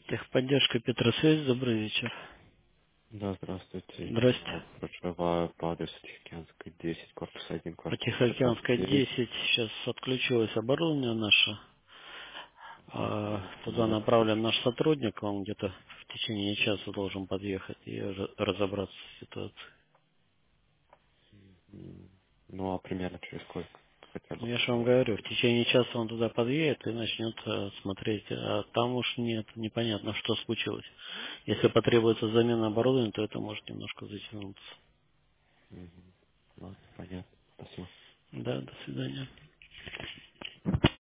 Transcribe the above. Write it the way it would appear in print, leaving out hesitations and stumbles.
Техподдержка Петросвязь, добрый вечер. Да, здравствуйте. Здрасте. Проживаю по адресу Тихоокеанской, 10, корпус 1, По квартира Тихоокеанской 129. 10 сейчас отключилось оборудование наше. Туда Ну, направлен наш сотрудник, он где-то в течение часа должен подъехать и разобраться с ситуацией. ну, а примерно через сколько хотя бы? Ну, я же вам говорю, в течение часа он туда подъедет и начнет смотреть. А там уж нет, непонятно, что случилось. Если потребуется замена оборудования, то это может немножко затянуться. Ладно, понятно. Спасибо. Да, до свидания.